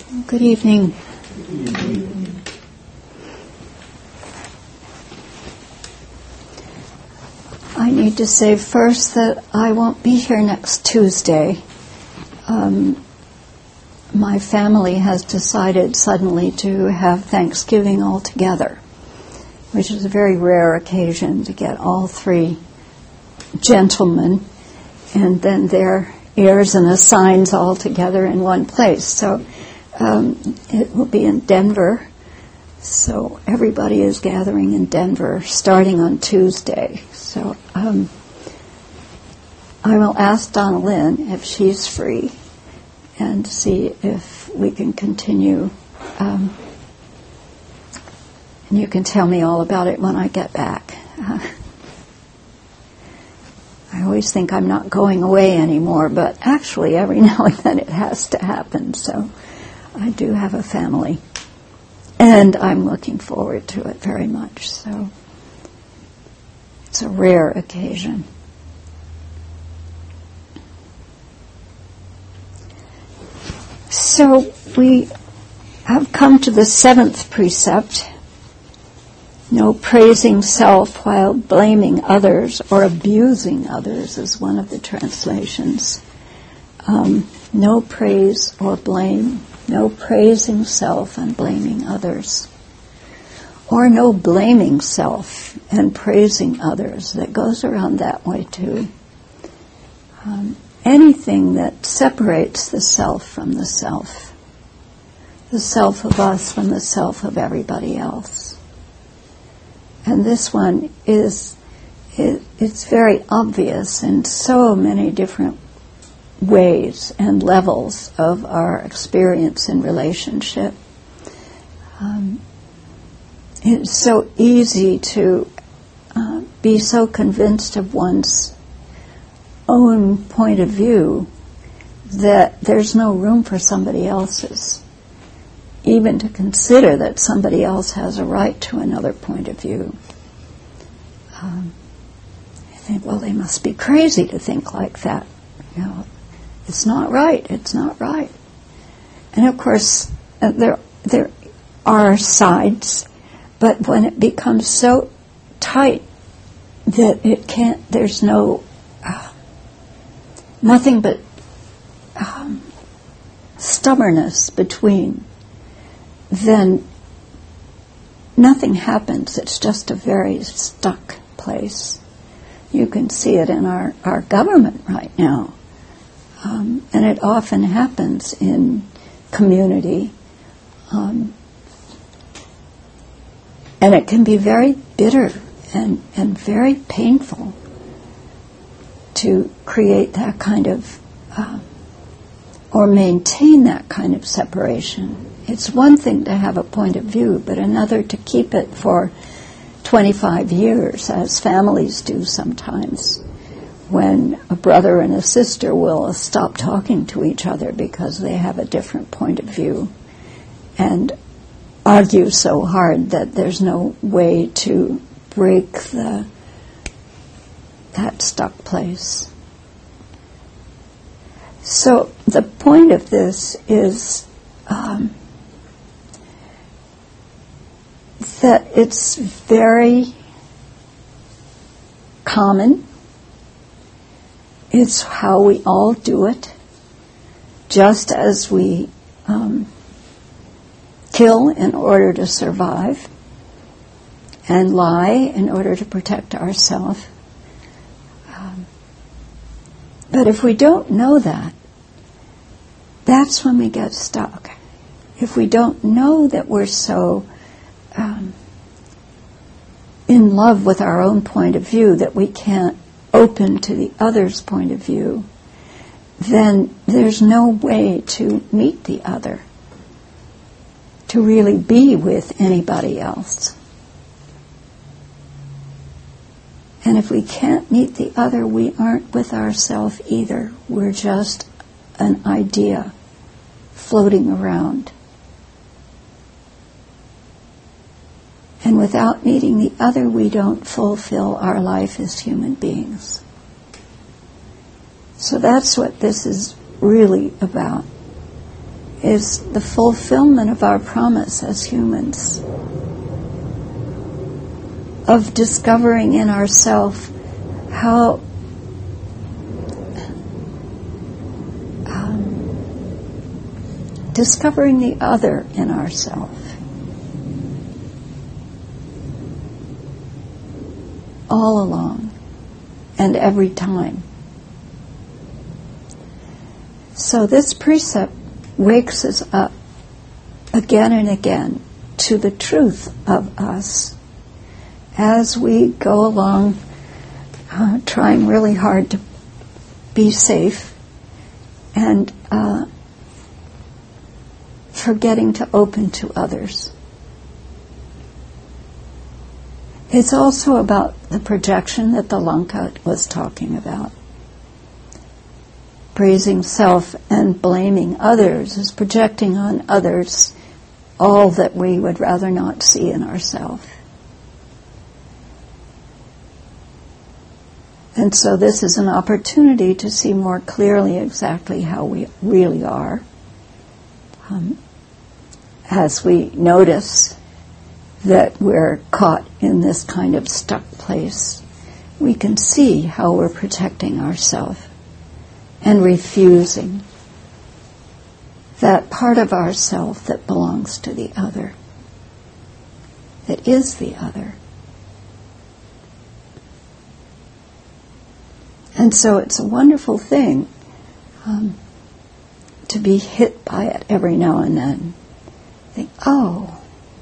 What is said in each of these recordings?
Good evening. I need to say first that I won't be here next Tuesday. My family has decided suddenly to have Thanksgiving all together, which is a very rare occasion to get all three gentlemen and then their heirs and assigns all together in one place. So it will be in Denver. So everybody is gathering in Denver starting on Tuesday. So I will ask Donna Lynn if she's free and see if we can continue. And you can tell me all about it when I get back. I always think I'm not going away anymore, but actually every now and then it has to happen. So I do have a family, and I'm looking forward to it very much. So it's a rare occasion. So we have come to the seventh precept. No praising self while blaming others or abusing others is one of the translations. No praise or blame. No praising self and blaming others. Or no blaming self and praising others. That goes around that way too. Anything that separates the self from the self of us from the self of everybody else. And this one it's very obvious in so many different ways and levels of our experience in relationship. It's so easy to be so convinced of one's own point of view that there's no room for somebody else's, even to consider that somebody else has a right to another point of view. I think, well, they must be crazy to think like that. You know, it's not right. It's not right. And of course, there are sides, but when it becomes so tight that it can't, there's nothing but stubbornness between, then nothing happens. It's just a very stuck place. You can see it in our government right now. And it often happens in community. And it can be very bitter and very painful to create that kind of, or maintain that kind of separation. It's one thing to have a point of view, but another to keep it for 25 years, as families do sometimes, when a brother and a sister will stop talking to each other because they have a different point of view, and argue so hard that there's no way to break that stuck place. So the point of this is that it's very common. It's how we all do it. Just as we kill in order to survive and lie in order to protect ourselves. But if we don't know that, that's when we get stuck. If we don't know that we're so in love with our own point of view that we can't open to the other's point of view, then there's no way to meet the other, to really be with anybody else. And if we can't meet the other, we aren't with ourselves either. We're just an idea floating around. And without meeting the other, we don't fulfill our life as human beings. So that's what this is really about. is the fulfillment of our promise as humans of discovering in ourselves how discovering the other in ourselves. All along and every time. So this precept wakes us up again and again to the truth of us as we go along trying really hard to be safe and forgetting to open to others. It's also about the projection that the Lanka was talking about. Praising self and blaming others is projecting on others all that we would rather not see in ourselves. And so this is an opportunity to see more clearly exactly how we really are. As we notice that we're caught in this kind of stuck place, we can see how we're protecting ourselves and refusing that part of ourself that belongs to the other, that is the other. And so it's a wonderful thing to be hit by it every now and then. Think, oh,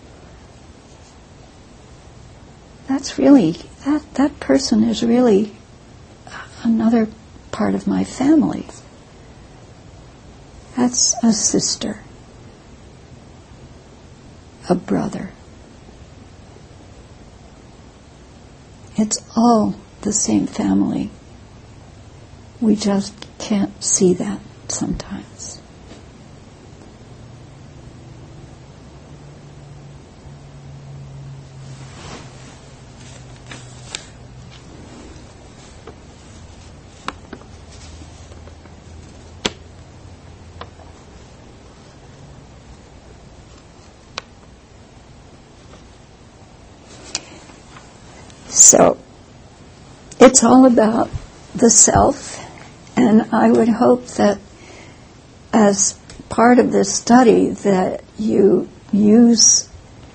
that's really, that person is really another part of my family. That's a sister, a brother. It's all the same family. We just can't see that sometimes. So, it's all about the self, and I would hope that as part of this study that you use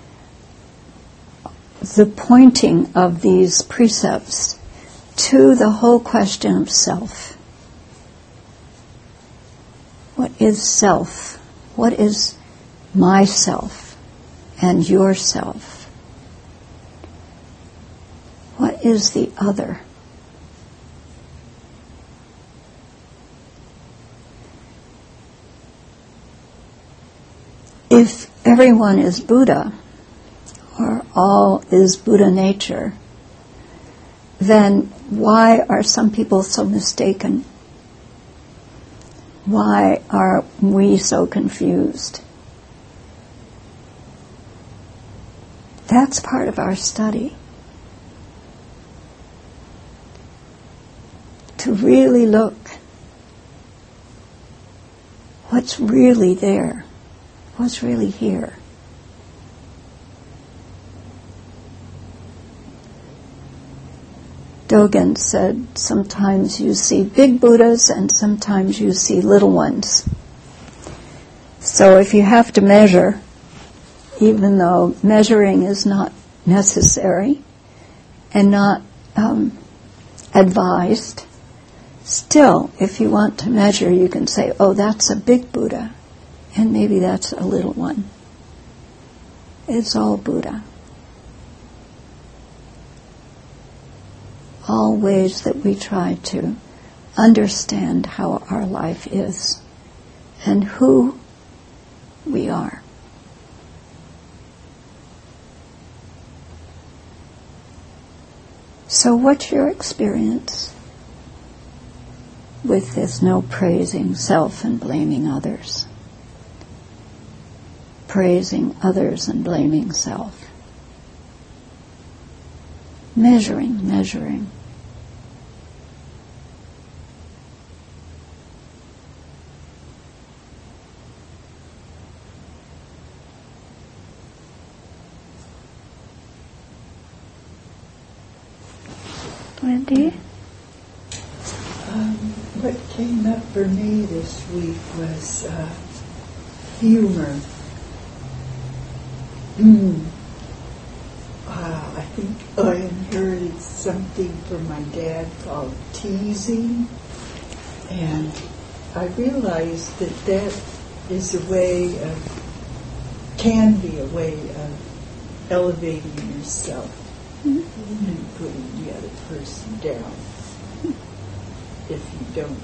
the pointing of these precepts to the whole question of self. What is self? What is myself and yourself? What is the other? If everyone is Buddha, or all is Buddha nature, then why are some people so mistaken? Why are we so confused? That's part of our study. To really look what's really there, what's really here. Dogen said, sometimes you see big Buddhas and sometimes you see little ones. So if you have to measure, even though measuring is not necessary and not advised, still, if you want to measure, you can say, oh, that's a big Buddha, and maybe that's a little one. It's all Buddha. All ways that we try to understand how our life is and who we are. So what's your experience with this no praising self and blaming others? Praising others and blaming self. Measuring. Wendy? What came up for me this week was humor. I think I inherited something from my dad called teasing, and I realized that is can be a way of elevating yourself and putting the other person down. If you don't,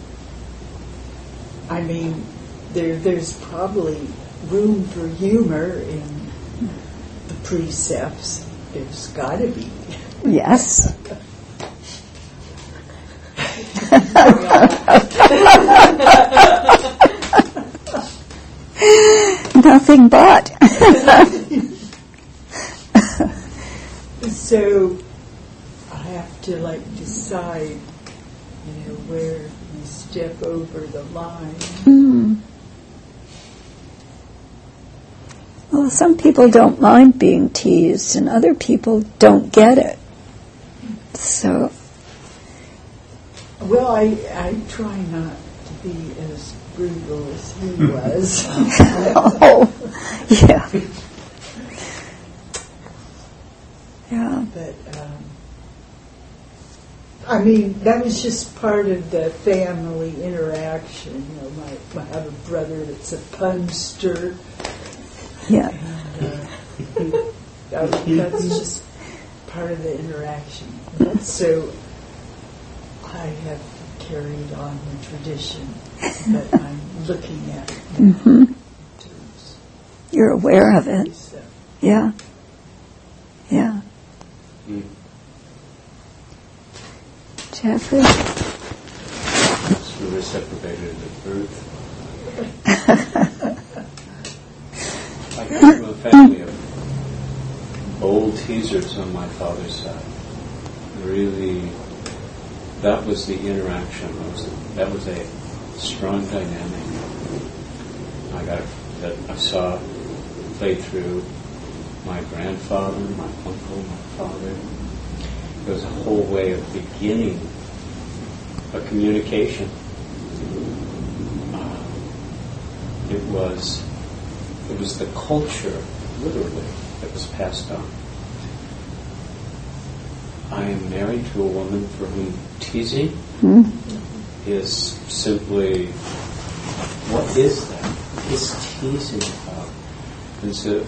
I mean, there's probably room for humor in the precepts. There's got to be. Yes. Nothing but. So I have to decide, where you step over the line. Well, some people don't mind being teased, and other people don't get it. So. Well, I try not to be as brutal as he was. Oh, yeah. Yeah. But, I mean, that was just part of the family interaction. I have a brother that's a punster. Yeah. And, that's just part of the interaction. So I have carried on the tradition that I'm looking at. You're aware of it. So. Yeah. Yeah. Jeffrey? It's reciprocated at birth. I come from a family of bold teasers on my father's side. Really, that was the interaction. That was a strong dynamic. That I saw play through my grandfather, my uncle, my father. It was a whole way of beginning a communication. It was the culture, literally, that was passed on. I am married to a woman for whom teasing is simply, what is that? What is teasing about? And so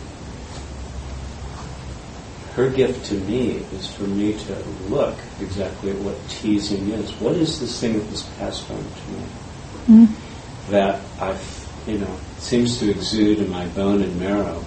her gift to me is for me to look exactly at what teasing is. What is this thing that was passed on to me? That seems to exude in my bone and marrow.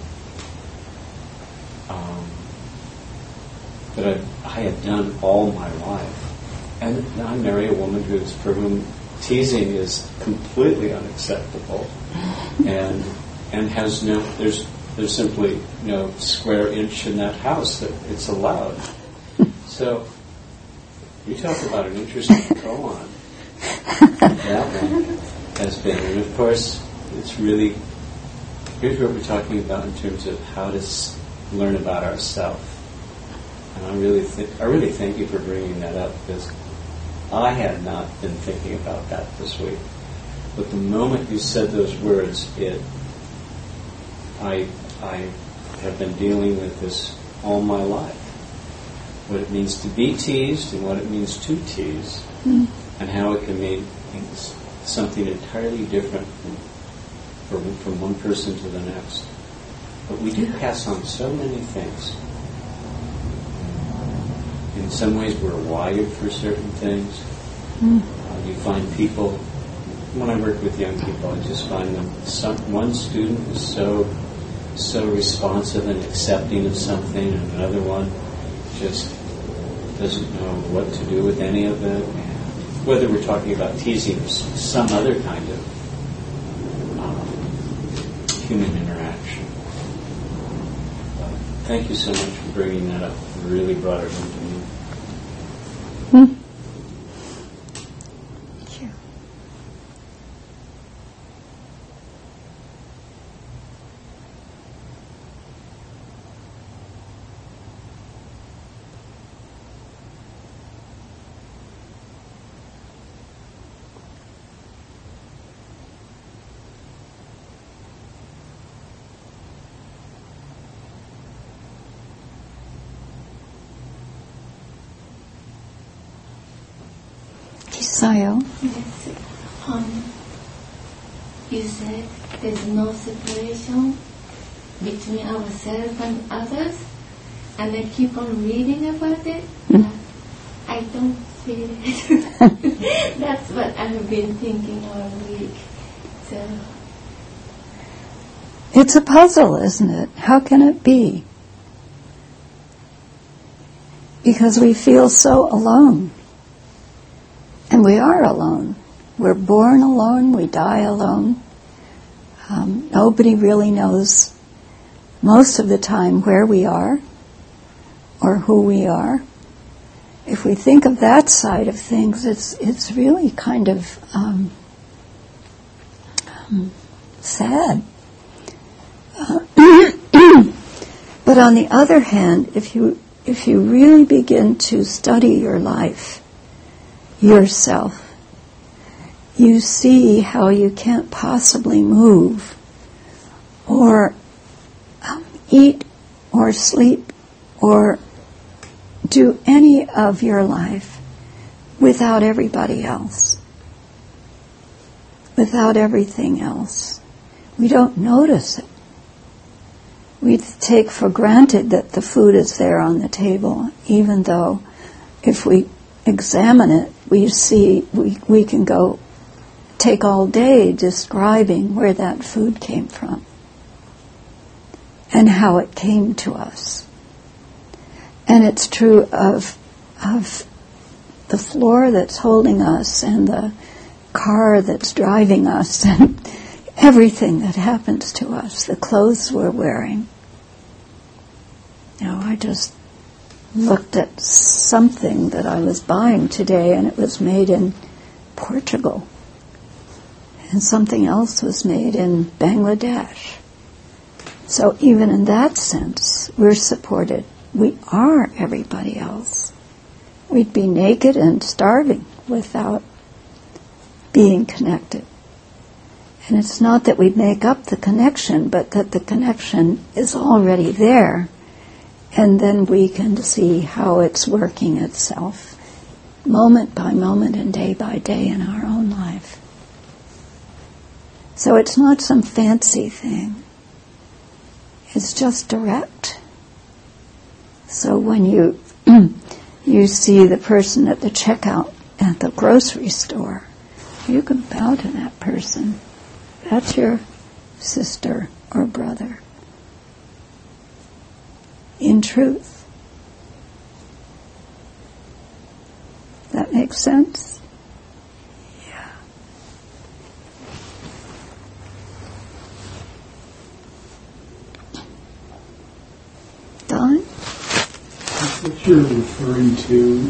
That I had done all my life. And I marry a woman for whom teasing is completely unacceptable. And has there's simply no square inch in that house that it's allowed. So, you talk about an interesting koan. That one has been. And of course, it's really, here's what we're talking about in terms of how to learn about ourselves. And I really thank you for bringing that up, because I had not been thinking about that this week. But the moment you said those words, I have been dealing with this all my life. What it means to be teased and what it means to tease, and how it can mean something entirely different from one person to the next. But we do pass on so many things. In some ways, we're wired for certain things. You find people, when I work with young people, I just find them, one student is so responsive and accepting of something, and another one just doesn't know what to do with any of it. Whether we're talking about teasing or some other kind of human interaction. Thank you so much for bringing that up. It really brought it home to me. Thank you. Sayo? Yes. You said there's no separation between ourselves and others, and I keep on reading about it. But I don't feel it. That's what I've been thinking all week. So It's a puzzle, isn't it? How can it be? Because we feel so alone. And we are alone. We're born alone, we die alone. Nobody really knows most of the time where we are or who we are. If we think of that side of things, it's really kind of sad. But on the other hand, if you really begin to study your life, yourself, you see how you can't possibly move or eat or sleep or do any of your life without everybody else, without everything else. We don't notice it. We take for granted that the food is there on the table, even though if we examine it, we see we can go take all day describing where that food came from and how it came to us. And it's true of the floor that's holding us and the car that's driving us and everything that happens to us, the clothes we're wearing. I just looked at something that I was buying today, and it was made in Portugal. And something else was made in Bangladesh. So even in that sense, we're supported. We are everybody else. We'd be naked and starving without being connected. And it's not that we make up the connection, but that the connection is already there. And then we can see how it's working itself, moment by moment and day by day in our own life. So it's not some fancy thing. It's just direct. So when you see the person at the checkout at the grocery store, you can bow to that person. That's your sister or brother. In truth. That makes sense? Yeah. Don? What you're referring to,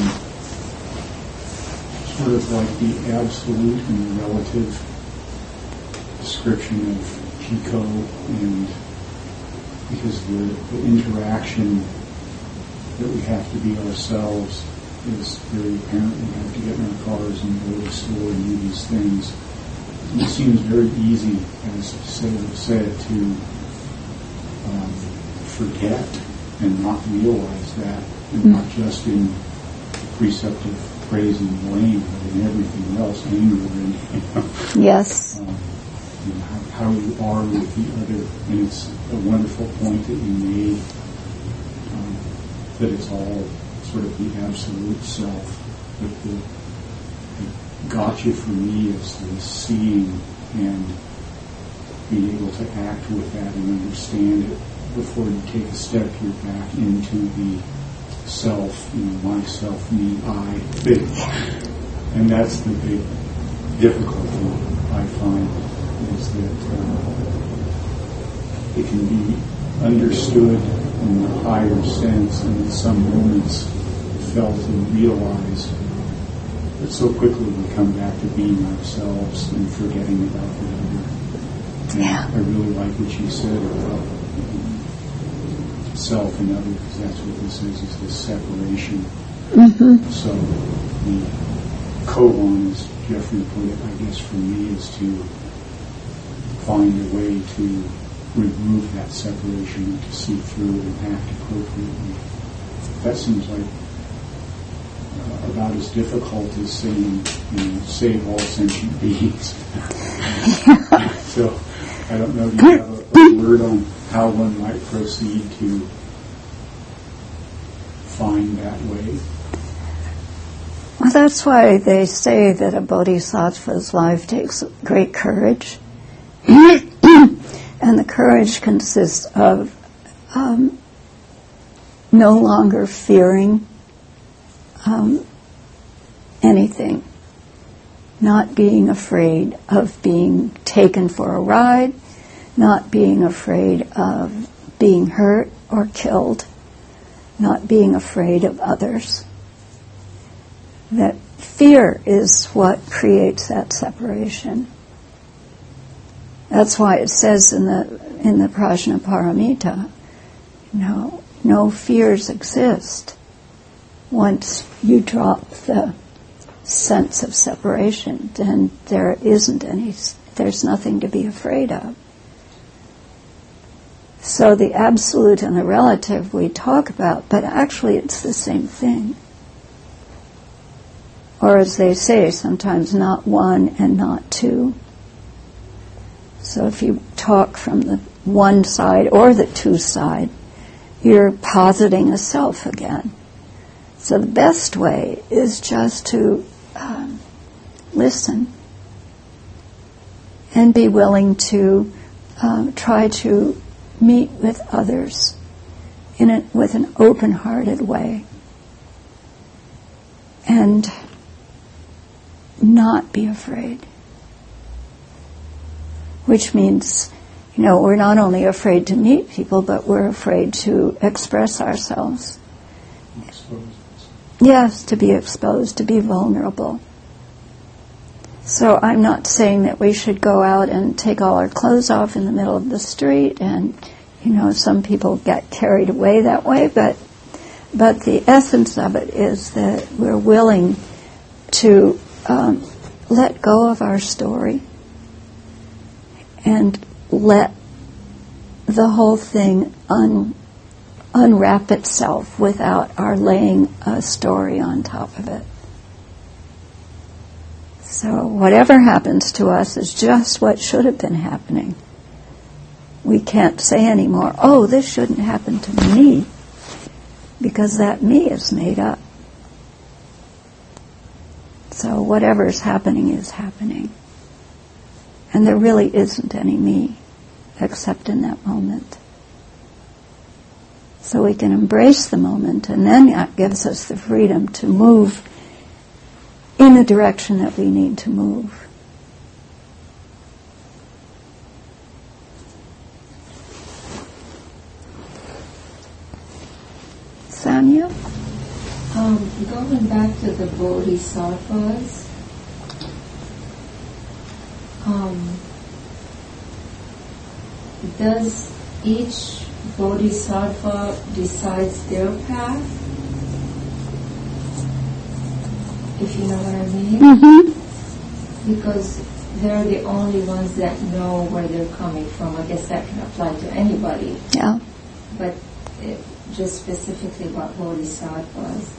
sort of like the absolute and relative description of Pico, and because the interaction that we have to be ourselves is very apparent. We have to get in our cars and go to the store and do these things. And it seems very easy, as said, to forget and not realize that, and not just in the precept of praise and blame, but in everything else, anger and Yes. How you are with the other. And it's a wonderful point that you made, that it's all sort of the absolute self. But the gotcha for me is the seeing and being able to act with that and understand it before you take a step. You're back into the self, myself, me, I thing. And that's the big difficulty I find, is that it can be understood in the higher sense, and in some moments felt and realized, but so quickly we come back to being ourselves and forgetting about the other. Yeah. I really like what you said about self and other, because that's what this is this separation. Mm-hmm. So the koan, as Jeffrey put it, I guess for me, is to find a way to remove that separation and to see through it and act appropriately. That seems like about as difficult as saying, save all sentient beings. So I don't know if you have a word on how one might proceed to find that way. Well, that's why they say that a bodhisattva's life takes great courage. And the courage consists of no longer fearing anything, not being afraid of being taken for a ride, not being afraid of being hurt or killed, not being afraid of others. That fear is what creates that separation. That's why it says in the Prajnaparamita, no fears exist once you drop the sense of separation. Then there's nothing to be afraid of. So the absolute and the relative we talk about, but actually it's the same thing. Or as they say, sometimes not one and not two. So if you talk from the one side or the two side, you're positing a self again. So the best way is just to listen and be willing to try to meet with others with an open-hearted way and not be afraid. Which means, we're not only afraid to meet people, but we're afraid to express ourselves. Yes, to be exposed, to be vulnerable. So I'm not saying that we should go out and take all our clothes off in the middle of the street, and some people get carried away that way, but the essence of it is that we're willing to let go of our story and let the whole thing unwrap itself without our laying a story on top of it. So whatever happens to us is just what should have been happening. We can't say anymore, this shouldn't happen to me, because that me is made up. So whatever's happening is happening. And there really isn't any me, except in that moment. So we can embrace the moment, and then that gives us the freedom to move in the direction that we need to move. Sanya? Going back to the bodhisattvas, does each bodhisattva decides their path? If you know what I mean? Mm-hmm. Because they're the only ones that know where they're coming from. I guess that can apply to anybody. Yeah. But just specifically about bodhisattvas.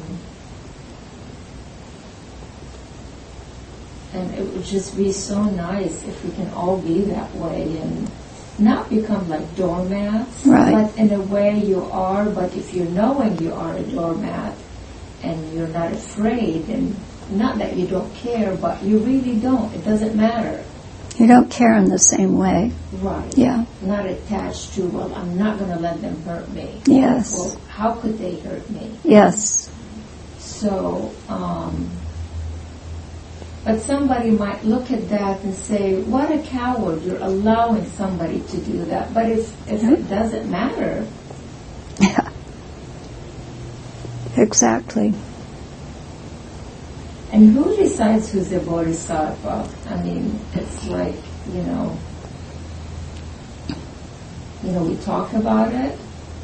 And it would just be so nice if we can all be that way and not become like doormats. Right. But in a way you are, but if you're knowing you are a doormat and you're not afraid, and not that you don't care, but you really don't. It doesn't matter. You don't care in the same way. Right. Yeah. Not attached to, I'm not going to let them hurt me. Yes. Well, how could they hurt me? Yes. So, but somebody might look at that and say, what a coward, you're allowing somebody to do that. But if it doesn't matter. Yeah. Exactly. And who decides who's a bodhisattva? I mean, it's like, we talk about it.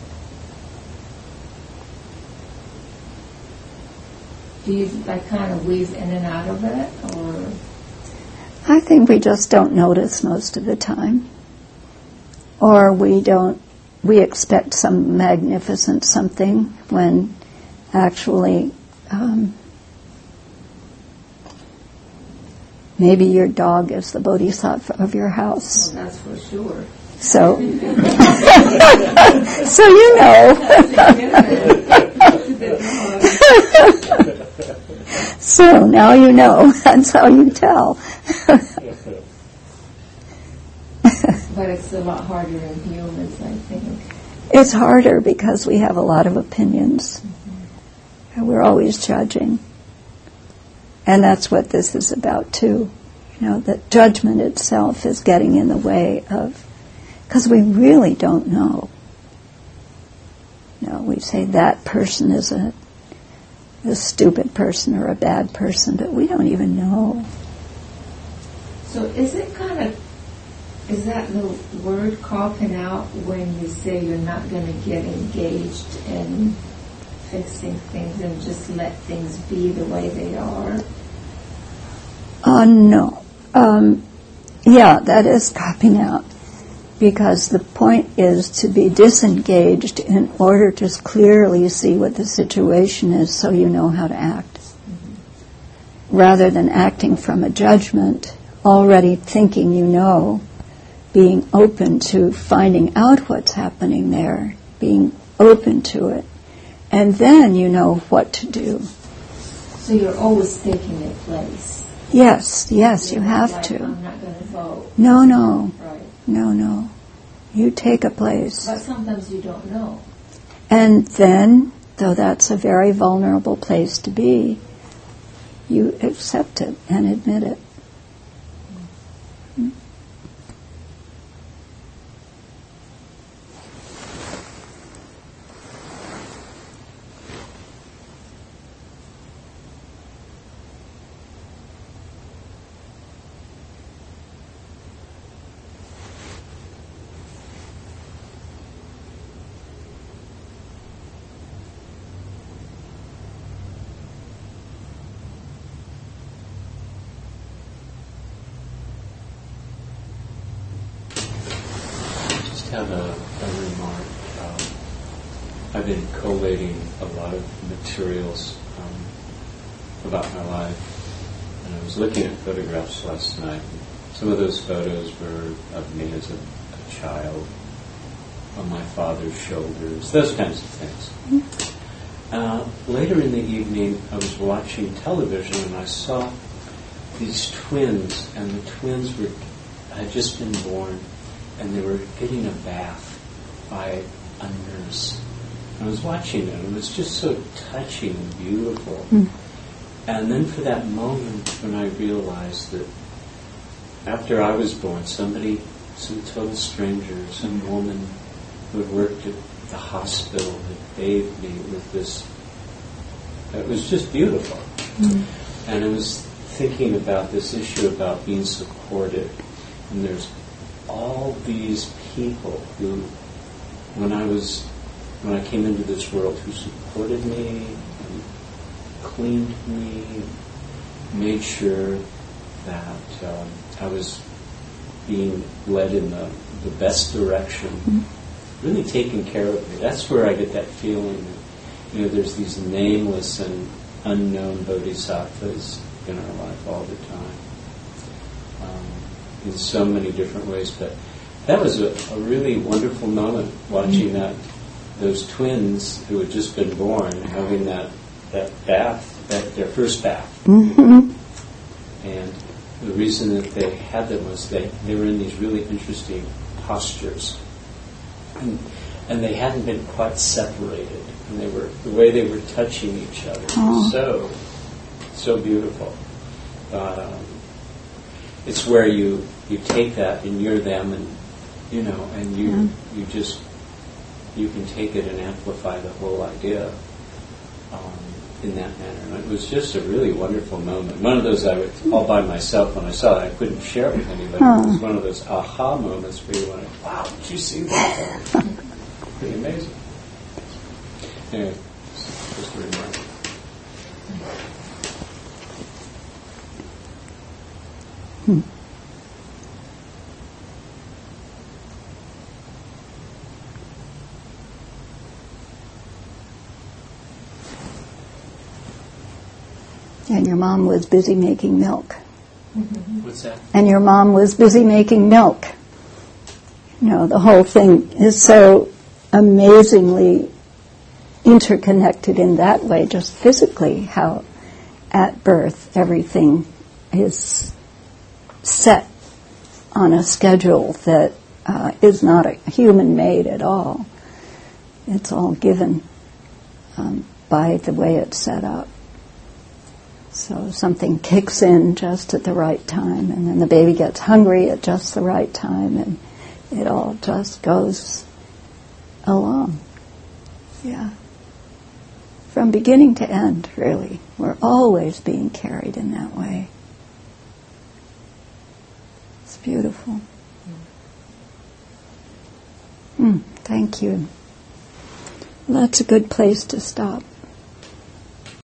Do you kind of weave in and out of it, or? I think we just don't notice most of the time. Or we expect some magnificent something when actually maybe your dog is the bodhisattva of your house. Well, that's for sure. So, so you know. So now you know. That's how you tell. But it's a lot harder in humans, I think. It's harder because we have a lot of opinions. And we're always judging. And that's what this is about too. You know, that judgment itself is getting in the way of, because we really don't know. You know, we say that person is a stupid person or a bad person, but we don't even know. So is that the word calling out when you say you're not going to get engaged in fixing things and just let things be the way they are? No. Yeah, that is copping out. Because the point is to be disengaged in order to clearly see what the situation is so you know how to act. Rather than acting from a judgment, already thinking you know, being open to finding out what's happening there, being open to it, and then you know what to do. So you're always taking a place. Yes, you have like, to. I'm not going to vote. No. Right. No. You take a place. But sometimes you don't know. And then, though that's a very vulnerable place to be, you accept it and admit it. Have a remark. I've been collating a lot of materials about my life, and I was looking at photographs last night. Some of those photos were of me as a child, on my father's shoulders, those kinds of things. Later in the evening, I was watching television, and I saw these twins, and the twins had just been born, and they were getting a bath by a nurse. I was watching it, and it was just so touching and beautiful. And then for that moment when I realized that after I was born, some total stranger, some woman who had worked at the hospital had bathed me with this, it was just beautiful. And I was thinking about this issue about being supported, and there's all these people who, when I came into this world, who supported me, and cleaned me, made sure that I was being led in the best direction, really taking care of me. That's where I get that feeling that, there's these nameless and unknown bodhisattvas in our life all the time. In so many different ways, but that was a really wonderful moment watching those twins who had just been born having that bath, their first bath. And the reason that they had them was they were in these really interesting postures, and they hadn't been quite separated, and the way they were touching each other was so beautiful. It's where you take that and you're them, and you can take it and amplify the whole idea in that manner. And it was just a really wonderful moment. One of those I was all by myself when I saw it. I couldn't share it with anybody. It was one of those aha moments where you went, "Wow, did you see that?" Pretty amazing. Anyway, just a remark. And your mom was busy making milk. What's that? And your mom was busy making milk. The whole thing is so amazingly interconnected in that way, just physically, how at birth everything is set on a schedule that is not a human-made at all. It's all given by the way it's set up. So something kicks in just at the right time, and then the baby gets hungry at just the right time, and it all just goes along. Yeah. From beginning to end, really. We're always being carried in that way. It's beautiful. Thank you. Well, that's a good place to stop.